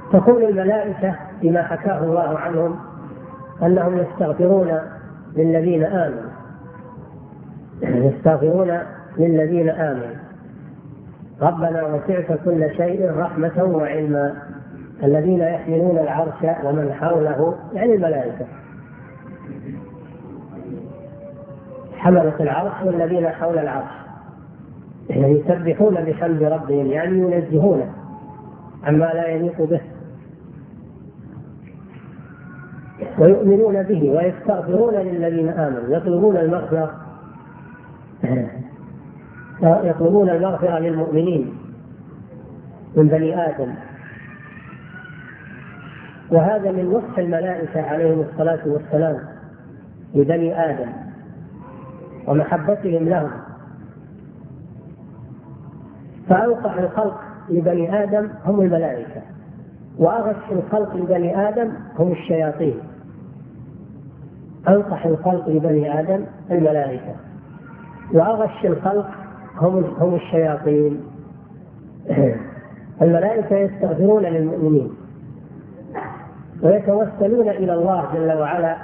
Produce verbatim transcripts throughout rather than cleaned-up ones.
تقول الملائكة بما حكاه الله عنهم أنهم يستغفرون للذين آمنوا يستغفرون للذين آمنوا ربنا وسعت كل شيء رحمة وعلما الذين يحملون العرش ومن حوله، يعني الملائكة حملة العرش والذين حول العرش يسبحون بحمد ربهم، يعني ينزهونه عما لا يليق به ويؤمنون به ويستغفرون للذين آمنوا، يطلبون المغفرة يطلبون المغفرة للمؤمنين من بني آدم. وهذا من نصح الملائكة عليهم الصلاة والسلام لبني آدم ومحبتهم لهم. فأوقع الخلق لبني آدم هم الملائكة، وأغش الخلق لبني آدم هم الشياطين. أوقح الخلق لبني آدم الملائكة، وأغش الخلق هم هم الشياطين. الملائكة يستغفرون للمؤمنين ويتوسلون إلى الله جل وعلا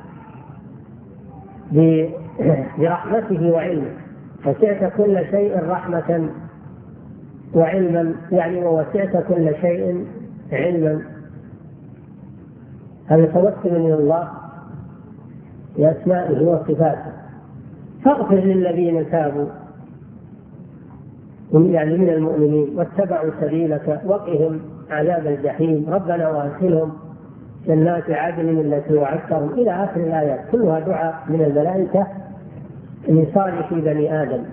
برحمته وعلمه. وسعت كل شيء رحمة وعلما، يعني ووسعت كل شيء علما. هذا توسل إلى الله بأسمائه وصفاته. فاغفر للذين تابوا يعني من المؤمنين واتبعوا سبيلك وقهم عذاب الجحيم ربنا وادخلهم جنات عدن التي وعدتهم إلى آخر الآيات، كلها دعاء من الملائكة لصالح بني آدم.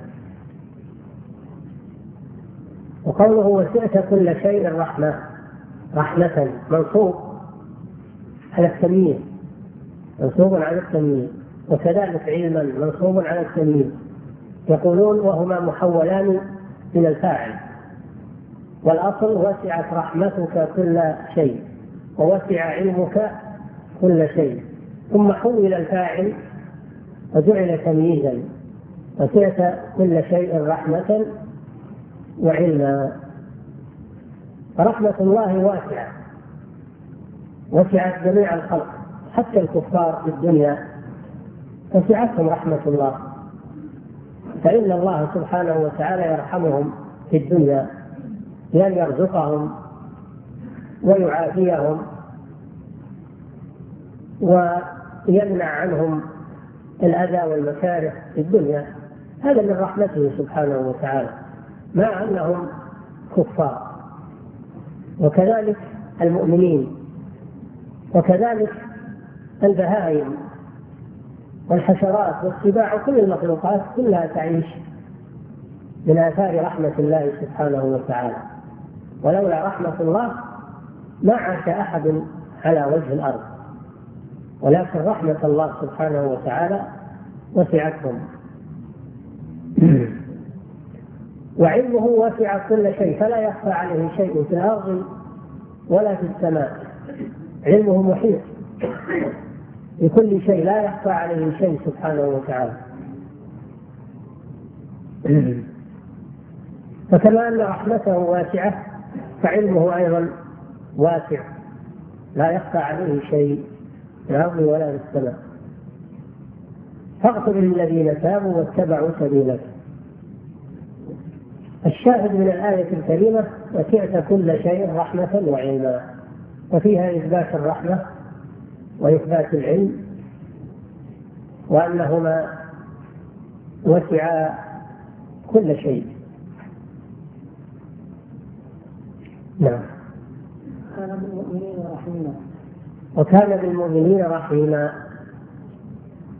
وقوله وسعت كل شيء رحمة، رحمة منصوب على التمييز، منصوب على التمييز، وكذلك علما منصوب على التمييز. يقولون وهما محولان من الفاعل، والأصل وسعت رحمتك كل شيء ووسع علمك كل شيء، ثم حول الفاعل وجعل تمييزا. وسعت كل شيء رحمة وعلما. فرحمة الله واسعة، وسعت جميع الخلق حتى الكفار في الدنيا وسعتهم رحمة الله، فإن الله سبحانه وتعالى يرحمهم في الدنيا بأن يرزقهم ويعافيهم ويمنع عنهم الأذى والمكاره في الدنيا. هذا من رحمته سبحانه وتعالى مع أنهم كفار. وكذلك المؤمنين، وكذلك البهائم والحشرات والسباع وكل المخلوقات كلها تعيش من آثار رحمة الله سبحانه وتعالى. ولولا رحمة الله ما عاش أحد على وجه الأرض، ولكن رحمة الله سبحانه وتعالى وسعتهم. وعلمه وسع كل شيء فلا يخفى عليه شيء في الأرض ولا في السماء. علمه محيط بكل شيء، لا يخفى عليه شيء سبحانه وتعالى. فكما أن رحمته واسعة فعلمه أيضا واسع، لا يخفى عليه شيء في الأرض ولا في السماء. فاغفر للذين تابوا واتبعوا سبيلك. الشاهد من الآية الكريمة وسعت كل شيء رحمة وعلما، وفيها إثبات الرحمة وإثبات العلم، وأنهما وسعا كل شيء. نعم. كان بالمؤمنين رحيما. وكان بالمؤمنين رحيما.